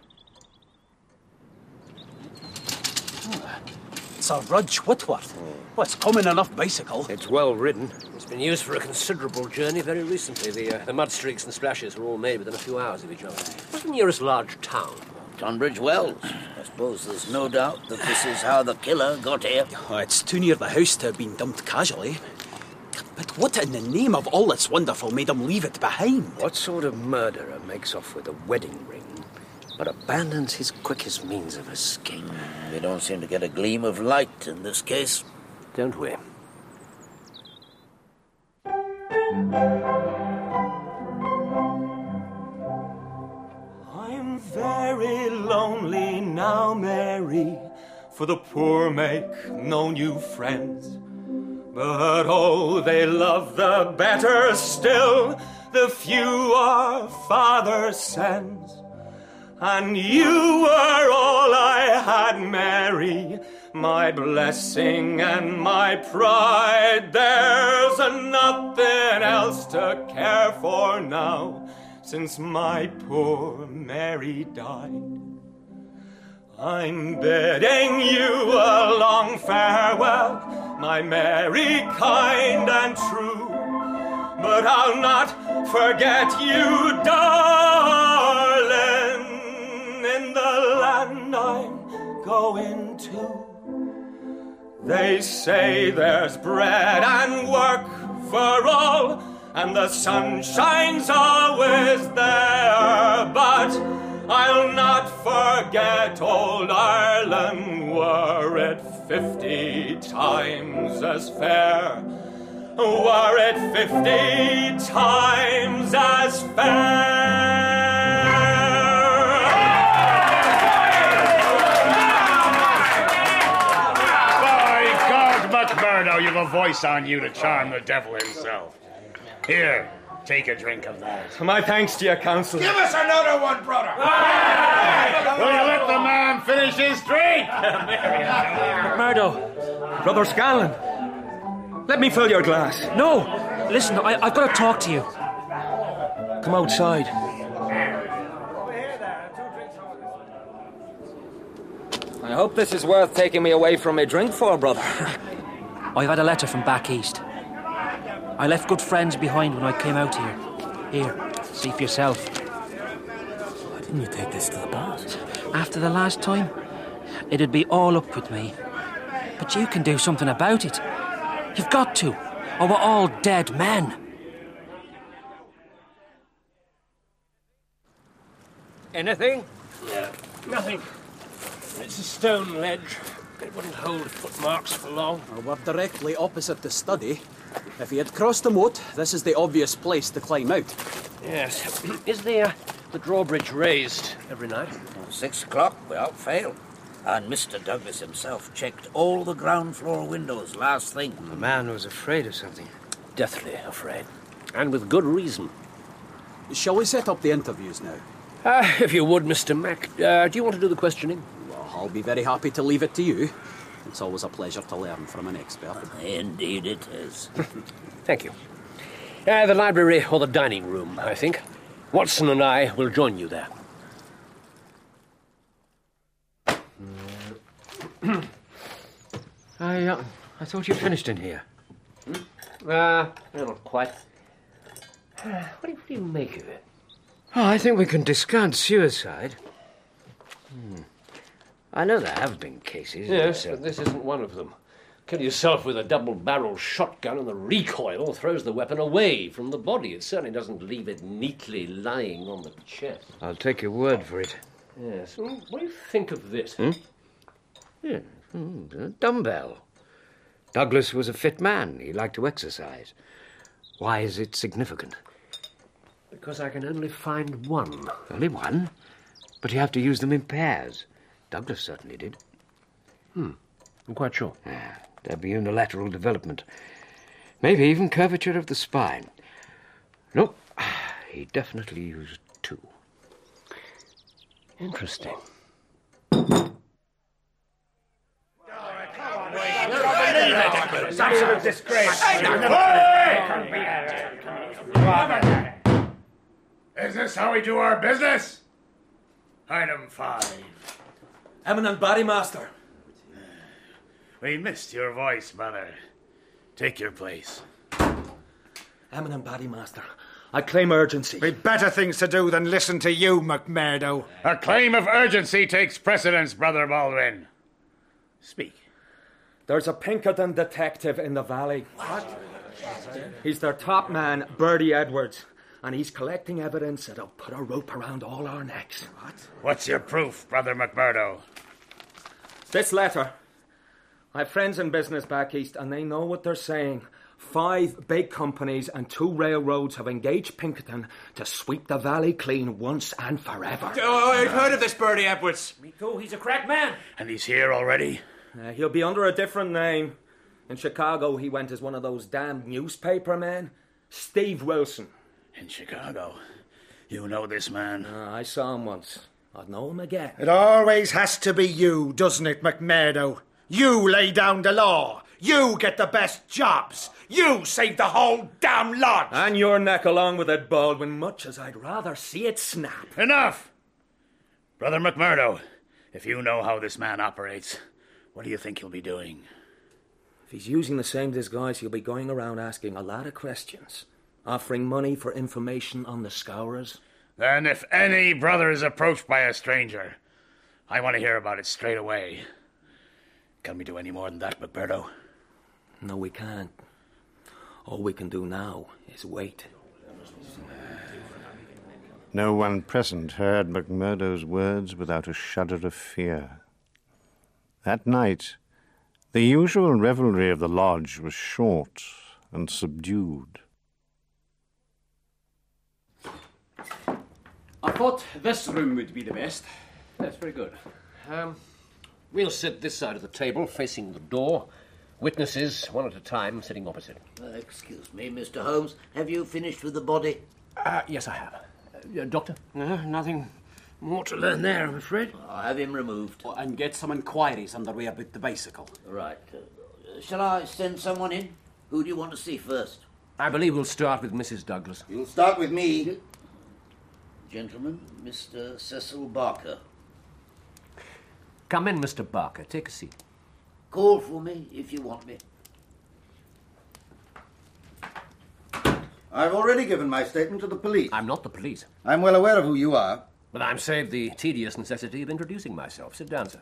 It's a Rudge Whitworth. Well, it's common enough bicycle. It's well ridden. It's been used for a considerable journey very recently. The mud streaks and splashes were all made within a few hours of each other. What's the nearest large town? Tunbridge Wells. I suppose there's no doubt that this is how the killer got here. Oh, it's too near the house to have been dumped casually. But what in the name of all that's wonderful made him leave it behind? What sort of murderer makes off with a wedding ring but abandons his quickest means of escape? We don't seem to get a gleam of light in this case. Don't we? I'm very lonely now, Mary, for the poor make no new friends. But oh, they love the better still, the few our Father sends. And you were all I had, Mary, my blessing and my pride. There's nothing else to care for now, since my poor Mary died. I'm bidding you a long farewell, my Mary kind and true, but I'll not forget you, darling, in the land I'm going to. They say there's bread and work for all, and the sun shines always there, but I'll not forget old Ireland, were it 50 times as fair. Were it 50 times as fair. By God, McMurdo, you've a voice on you to charm the devil himself. Here, take a drink of that. My thanks to you, Counselor. Give us another one, brother. Will you let the man finish his drink? McMurdo, Brother Scanlon, let me fill your glass. No! Listen, I've got to talk to you. Come outside. I hope this is worth taking me away from my drink for, brother. I've had a letter from back east. I left good friends behind when I came out here. Here, see for yourself. Why didn't you take this to the boss? After the last time, it'd be all up with me. But you can do something about it. You've got to, or we're all dead men. Anything? Nothing. It's a stone ledge. It wouldn't hold footmarks for long. Well, we're directly opposite the study. If he had crossed the moat, this is the obvious place to climb out. Yes. Is the drawbridge raised every night? 6 o'clock, without fail. And Mr. Douglas himself checked all the ground floor windows last thing. The man was afraid of something. Deathly afraid. And with good reason. Shall we set up the interviews now? If you would, Mr. Mac. Do you want to do the questioning? Well, I'll be very happy to leave it to you. It's always a pleasure to learn from an expert. Indeed it is. Thank you. The library or the dining room, I think. Watson and I will join you there. I thought you'd finished in here. Not quite. What do you make of it? Oh, I think we can discount suicide. I know there have been cases. Yes, but this isn't one of them. Kill yourself with a double-barrel shotgun and the recoil throws the weapon away from the body. It certainly doesn't leave it neatly lying on the chest. I'll take your word for it. Yes. Well, what do you think of this? Yeah, a dumbbell. Douglas was a fit man. He liked to exercise. Why is it significant? Because I can only find one. Only one? But you have to use them in pairs. Douglas certainly did. I'm quite sure. There'd be unilateral development. Maybe even curvature of the spine. No, he definitely used two. Interesting. It's absolute disgrace. Is this how we do our business? Item 5. Eminent Bodymaster. We missed your voice, brother. Take your place. Eminent Bodymaster, I claim urgency. We've better things to do than listen to you, McMurdo. A claim of urgency takes precedence, Brother Baldwin. Speak. There's a Pinkerton detective in the valley. What? He's their top man, Bertie Edwards, and he's collecting evidence that'll put a rope around all our necks. What? What's your proof, Brother McMurdo? This letter. I have friends in business back east, and they know what they're saying. 5 big companies and 2 railroads have engaged Pinkerton to sweep the valley clean once and forever. Oh, I've heard of this Bertie Edwards. Me too, he's a crack man. And he's here already? He'll be under a different name. In Chicago, he went as one of those damned newspaper men. Steve Wilson. In Chicago? You know this man? I saw him once. I'd know him again. It always has to be you, doesn't it, McMurdo? You lay down the law. You get the best jobs. You save the whole damn lot. And your neck along with it, Baldwin, much as I'd rather see it snap. Enough! Brother McMurdo, if you know how this man operates, what do you think he'll be doing? If he's using the same disguise, he'll be going around asking a lot of questions, offering money for information on the Scourers. Then if any brother is approached by a stranger, I want to hear about it straight away. Can we do any more than that, McMurdo? No, we can't. All we can do now is wait. No one present heard McMurdo's words without a shudder of fear. That night, the usual revelry of the lodge was short and subdued. I thought this room would be the best. That's very good. We'll sit this side of the table, facing the door. Witnesses, one at a time, sitting opposite. Excuse me, Mr. Holmes. Have you finished with the body? Yes, I have. Doctor? No, nothing more to learn there, I'm afraid. I'll have him removed. And get some inquiries underway about the bicycle. Right. Shall I send someone in? Who do you want to see first? I believe we'll start with Mrs. Douglas. You'll start with me. Gentlemen, Mr. Cecil Barker. Come in, Mr. Barker. Take a seat. Call for me if you want me. I've already given my statement to the police. I'm not the police. I'm well aware of who you are. But I'm saved the tedious necessity of introducing myself. Sit down, sir.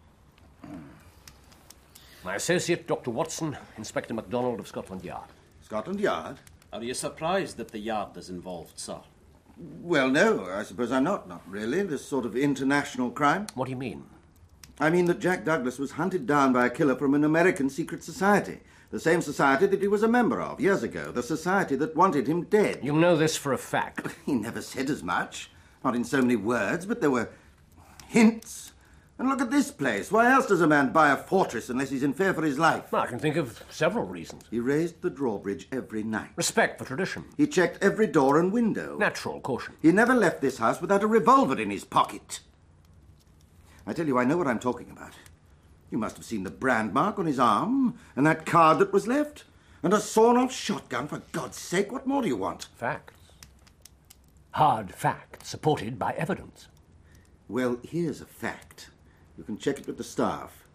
My associate, Dr. Watson, Inspector MacDonald of Scotland Yard. Scotland Yard? Are you surprised that the Yard is involved, sir? Well, no, I suppose I'm not. Not really. This sort of international crime. What do you mean? I mean that Jack Douglas was hunted down by a killer from an American secret society. The same society that he was a member of years ago. The society that wanted him dead. You know this for a fact. He never said as much. Not in so many words, but there were hints. And look at this place. Why else does a man buy a fortress unless he's in fear for his life? Well, I can think of several reasons. He raised the drawbridge every night. Respect for tradition. He checked every door and window. Natural caution. He never left this house without a revolver in his pocket. I tell you, I know what I'm talking about. You must have seen the brand mark on his arm, and that card that was left, and a sawn-off shotgun. For God's sake, what more do you want? Facts. Hard facts, supported by evidence. Well, here's a fact. You can check it with the staff.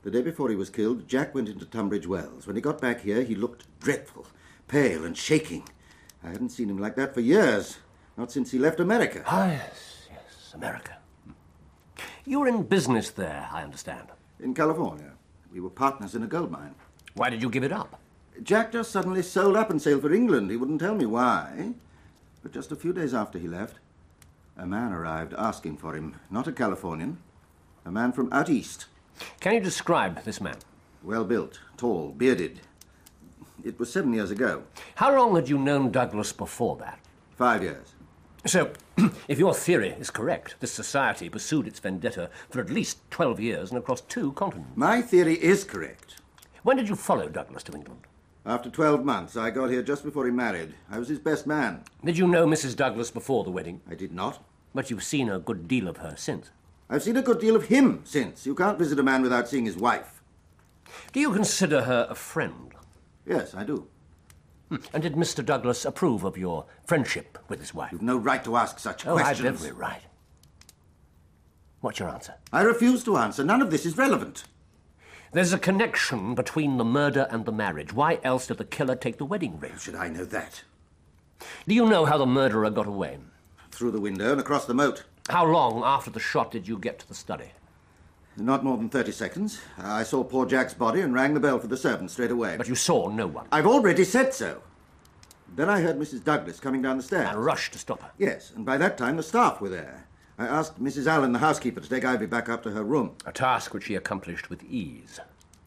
The day before he was killed, Jack went into Tunbridge Wells. When he got back here, he looked dreadful, pale and shaking. I hadn't seen him like that for years, not since he left America. Ah, yes, America. You were in business there, I understand. In California. We were partners in a gold mine. Why did you give it up? Jack just suddenly sold up and sailed for England. He wouldn't tell me why. But just a few days after he left, a man arrived asking for him. Not a Californian. A man from out east. Can you describe this man? Well-built, tall, bearded. It was 7 years ago. How long had you known Douglas before that? 5 years. So, if your theory is correct, this society pursued its vendetta for at least 12 years and across 2 continents. My theory is correct. When did you follow Douglas to England? After 12 months. I got here just before he married. I was his best man. Did you know Mrs. Douglas before the wedding? I did not. But you've seen a good deal of her since. I've seen a good deal of him since. You can't visit a man without seeing his wife. Do you consider her a friend? Yes, I do. And did Mr. Douglas approve of your friendship with his wife? You've no right to ask such questions. I've every right. What's your answer? I refuse to answer. None of this is relevant. There's a connection between the murder and the marriage. Why else did the killer take the wedding ring? How should I know that? Do you know how the murderer got away? Through the window and across the moat. How long after the shot did you get to the study? Not more than 30 seconds. I saw poor Jack's body and rang the bell for the servant straight away. But you saw no one? I've already said so. Then I heard Mrs. Douglas coming down the stairs. And rushed to stop her? Yes, and by that time the staff were there. I asked Mrs. Allen, the housekeeper, to take Ivy back up to her room. A task which she accomplished with ease.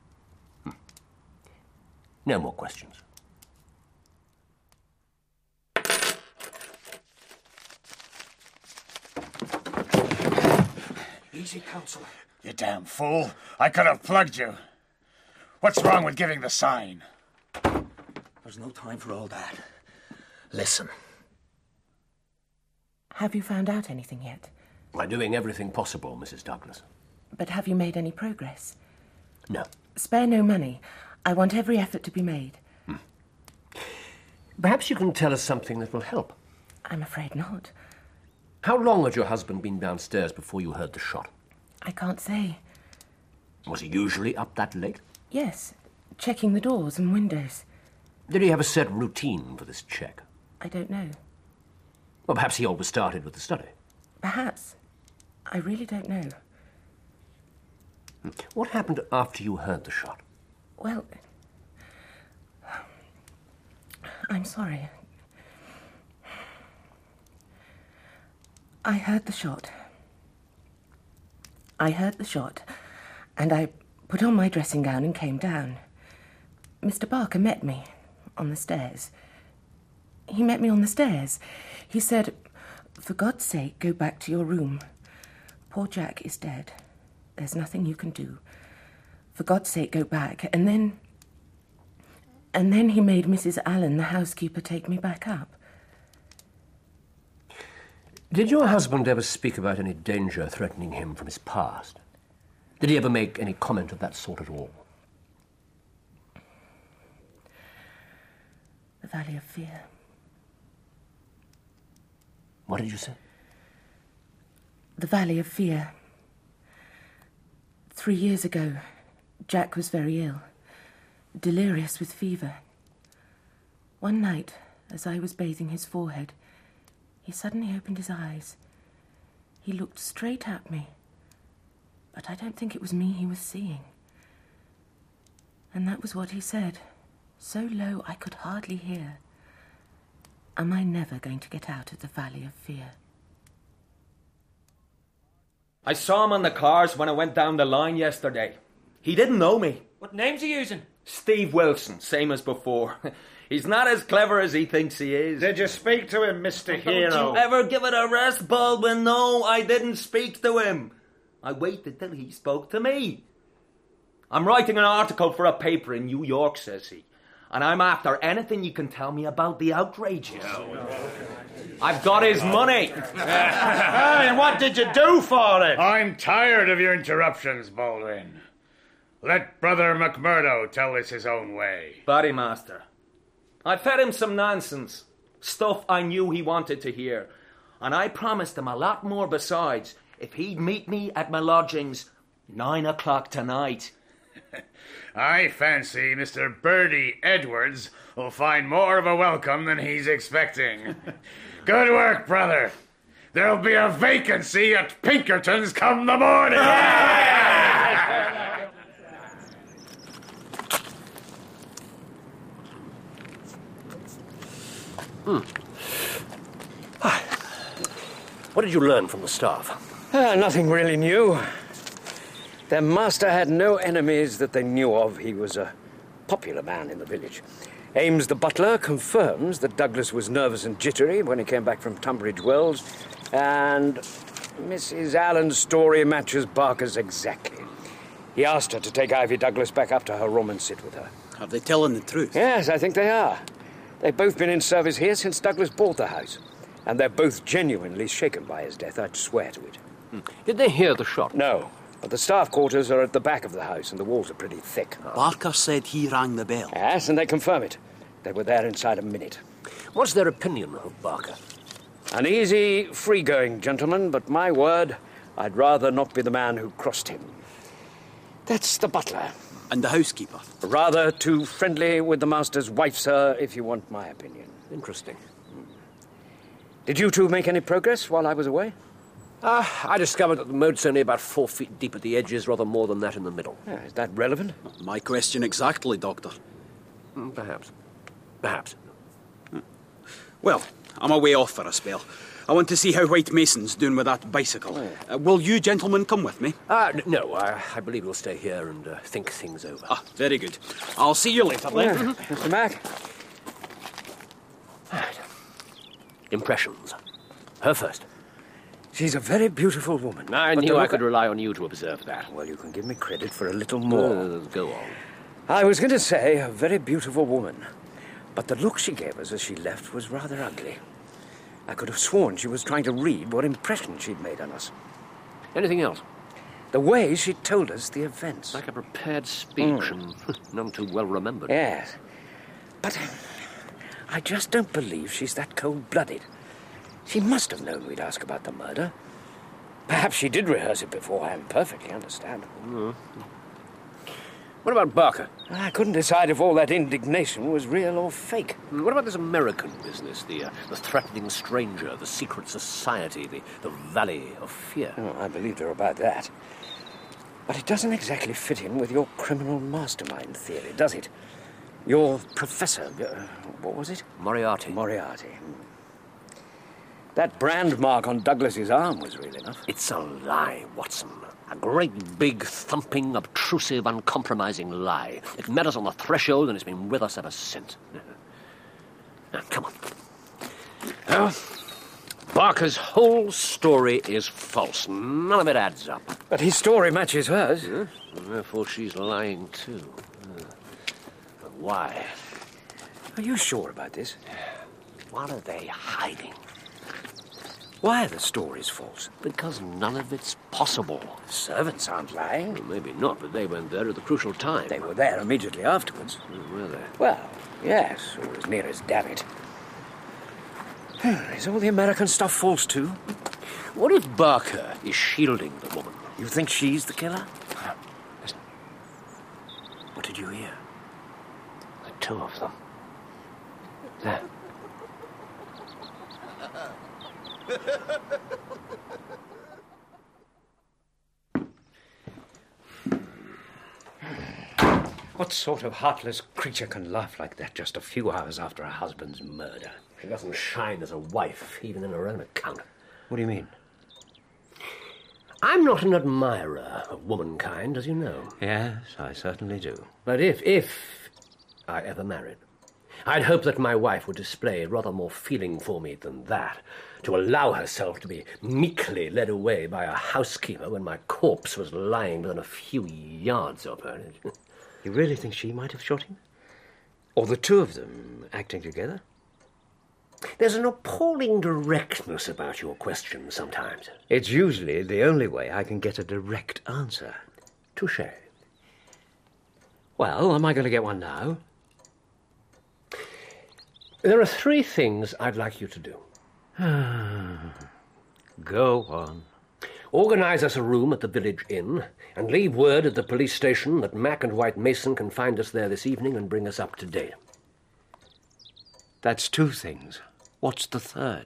No more questions. Easy, Counselor. You damn fool. I could have plugged you. What's wrong with giving the sign? There's no time for all that. Listen. Have you found out anything yet? By doing everything possible, Mrs. Douglas. But have you made any progress? No. Spare no money. I want every effort to be made. Perhaps you can tell us something that will help. I'm afraid not. How long had your husband been downstairs before you heard the shot? I can't say. Was he usually up that late? Yes, checking the doors and windows. Did he have a set routine for this check? I don't know. Well, perhaps he always started with the study. Perhaps. I really don't know. What happened after you heard the shot? Well, I'm sorry. I heard the shot. And I put on my dressing gown and came down. Mr. Barker met me on the stairs. He met me on the stairs. He said, "For God's sake, go back to your room. Poor Jack is dead. There's nothing you can do. For God's sake, go back." And then he made Mrs. Allen, the housekeeper, take me back up. Did your husband ever speak about any danger threatening him from his past? Did he ever make any comment of that sort at all? The Valley of Fear. What did you say? The Valley of Fear. 3 years ago, Jack was very ill, delirious with fever. One night, as I was bathing his forehead, he suddenly opened his eyes. He looked straight at me, but I don't think it was me he was seeing. And that was what he said, so low I could hardly hear. Am I never going to get out of the Valley of Fear? I saw him on the cars when I went down the line yesterday. He didn't know me. What name's he using? Steve Wilson, same as before. He's not as clever as he thinks he is. Did you speak to him, Mr. Hero? Don't you ever give it a rest, Baldwin. No, I didn't speak to him. I waited till he spoke to me. I'm writing an article for a paper in New York, says he. And I'm after anything you can tell me about the outrages. I've got his money. And what did you do for it? I'm tired of your interruptions, Baldwin. Let Brother McMurdo tell this his own way. Body master. I fed him some nonsense. Stuff I knew he wanted to hear. And I promised him a lot more besides if he'd meet me at my lodgings 9 o'clock tonight. I fancy Mr. Birdie Edwards will find more of a welcome than he's expecting. Good work, brother. There'll be a vacancy at Pinkerton's come the morning. What did you learn from the staff? Nothing really new. Their master had no enemies that they knew of. He was a popular man in the village. Ames the butler confirms that Douglas was nervous and jittery when he came back from Tunbridge Wells, and Mrs. Allen's story matches Barker's exactly. He asked her to take Ivy Douglas back up to her room and sit with her. Are they telling the truth? Yes, I think they are. They've both been in service here since Douglas bought the house. And they're both genuinely shaken by his death, I'd swear to it. Did they hear the shot? No, but the staff quarters are at the back of the house, and the walls are pretty thick. Barker said he rang the bell. Yes, and they confirm it. They were there inside a minute. What's their opinion of Barker? An easy, free-going gentleman, but my word, I'd rather not be the man who crossed him. That's the butler. And the housekeeper? Rather too friendly with the master's wife, sir, if you want my opinion. Interesting. Did you two make any progress while I was away? I discovered that the moat's only about 4 feet deep at the edges, rather more than that in the middle. Is that relevant? My question exactly, Doctor. Perhaps. Perhaps. Well, I'm away off for a spell. I want to see how White Mason's doing with that bicycle. Will you gentlemen come with me? No, I believe we'll stay here and think things over. Very good. I'll see you later, then. Mr. Mac? Impressions. Her first. She's a very beautiful woman. I knew I could rely on you to observe that. Well, you can give me credit for a little more. Go on. I was going to say a very beautiful woman, but the look she gave us as she left was rather ugly. I could have sworn she was trying to read what impression she'd made on us. Anything else? The way she told us the events. Like a prepared speech and none too well remembered. Yes. But I just don't believe she's that cold-blooded. She must have known we'd ask about the murder. Perhaps she did rehearse it beforehand. Perfectly understandable. What about Barker? I couldn't decide if all that indignation was real or fake. What about this American business? The threatening stranger, the secret society, the Valley of Fear? I believed her about that. But it doesn't exactly fit in with your criminal mastermind theory, does it? Your professor, what was it? Moriarty. Moriarty. That brand mark on Douglas's arm was real enough. It's a lie, Watson. A great, big, thumping, obtrusive, uncompromising lie. It met us on the threshold and it's been with us ever since. Now, come on. Well, Barker's whole story is false. None of it adds up. But his story matches hers. Yeah? Therefore, she's lying, too. But why? Are you sure about this? What are they hiding? Why are the stories false? Because none of it's possible. Servants aren't lying. Well, maybe not, but they weren't there at the crucial time. They were there immediately afterwards. Were they? Well, yes, or as near as damn it. Is all the American stuff false, too? What if Barker is shielding the woman? You think she's the killer? Listen. What did you hear? The two of them. There. What sort of heartless creature can laugh like that just a few hours after a husband's murder? She doesn't shine as a wife, even in her own account. What do you mean? I'm not an admirer of womankind, as you know. Yes, I certainly do. But if I ever married, I'd hope that my wife would display rather more feeling for me than that, to allow herself to be meekly led away by a housekeeper when my corpse was lying within a few yards of her. You really think she might have shot him? Or the two of them acting together? There's an appalling directness about your questions sometimes. It's usually the only way I can get a direct answer. Touché. Well, am I going to get one now? There are 3 things I'd like you to do. Go on. Organise us a room at the village inn, and leave word at the police station that Mac and White Mason can find us there this evening and bring us up to date. That's two things. What's the third?